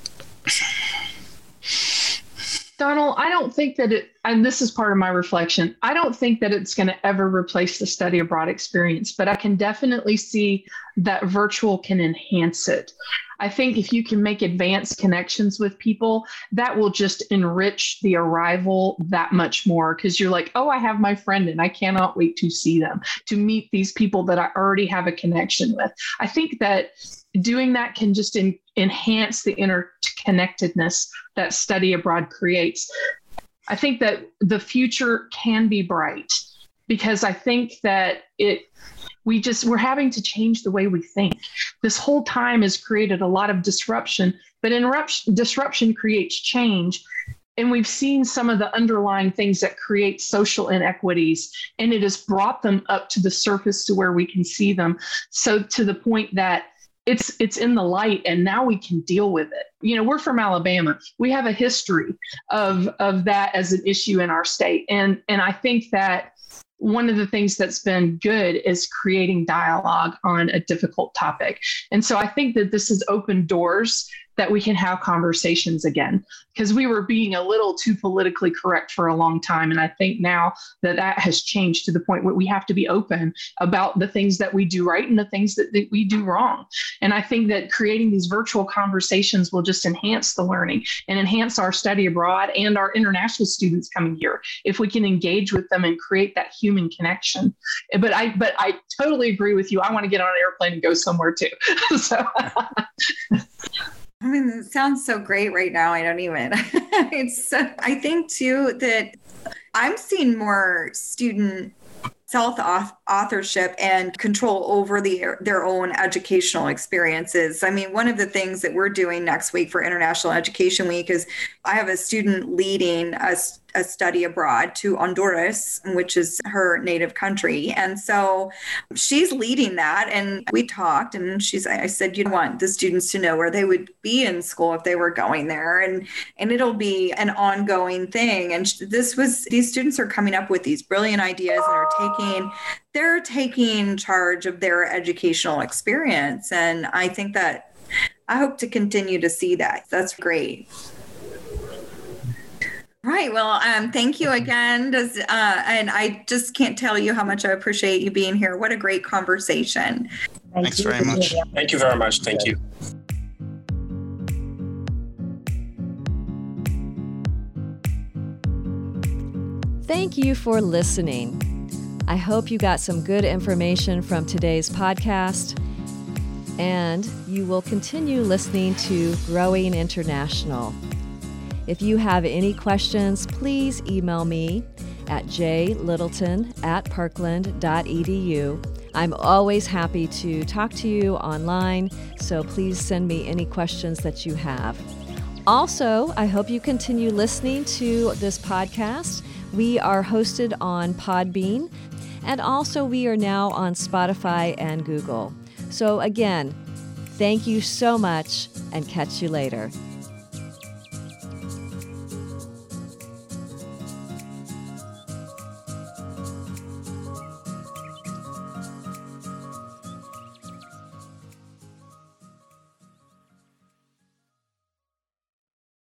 Donald, I don't think that it, and this is part of my reflection, I don't think that it's going to ever replace the study abroad experience, but I can definitely see that virtual can enhance it. I think if you can make advanced connections with people, that will just enrich the arrival that much more, because you're like, oh, I have my friend and I cannot wait to see them, to meet these people that I already have a connection with. I think that doing that can just in, enhance the interconnectedness that study abroad creates. I think that the future can be bright, because I think that it we just we're having to change the way we think. This whole time has created a lot of disruption, but interruption, disruption creates change. And we've seen some of the underlying things that create social inequities, and it has brought them up to the surface to where we can see them. So to the point that It's it's in the light, and now we can deal with it. You know, we're from Alabama. We have a history of of that as an issue in our state. And, and I think that one of the things that's been good is creating dialogue on a difficult topic. And so I think that this has opened doors that we can have conversations again, because we were being a little too politically correct for a long time. And I think now that that has changed to the point where we have to be open about the things that we do right and the things that, that we do wrong. And I think that creating these virtual conversations will just enhance the learning and enhance our study abroad and our international students coming here, if we can engage with them and create that human connection. But I, but I totally agree with you. I want to get on an airplane and go somewhere too. So. I mean, it sounds so great right now. I don't even, it's, so, I think too that I'm seeing more student self-authorship and control over the, their own educational experiences. I mean, one of the things that we're doing next week for International Education Week is I have a student leading a, a study abroad to Honduras, which is her native country. And so she's leading that. And we talked and she's, I said, you want the students to know where they would be in school if they were going there. And, and it'll be an ongoing thing. And this was, these students are coming up with these brilliant ideas and are taking, they're taking charge of their educational experience. And I think that I hope to continue to see that. That's great. Right. Well, um, thank you again. Does, uh, and I just can't tell you how much I appreciate you being here. What a great conversation. Thank Thanks you. very much. Thank you very much. Thank you. Thank you for listening. I hope you got some good information from today's podcast, and you will continue listening to Growing International. If you have any questions, please email me at j littleton at parkland dot e d u. I'm always happy to talk to you online, so please send me any questions that you have. Also, I hope you continue listening to this podcast. We are hosted on Podbean, and also we are now on Spotify and Google. So again, thank you so much, and catch you later.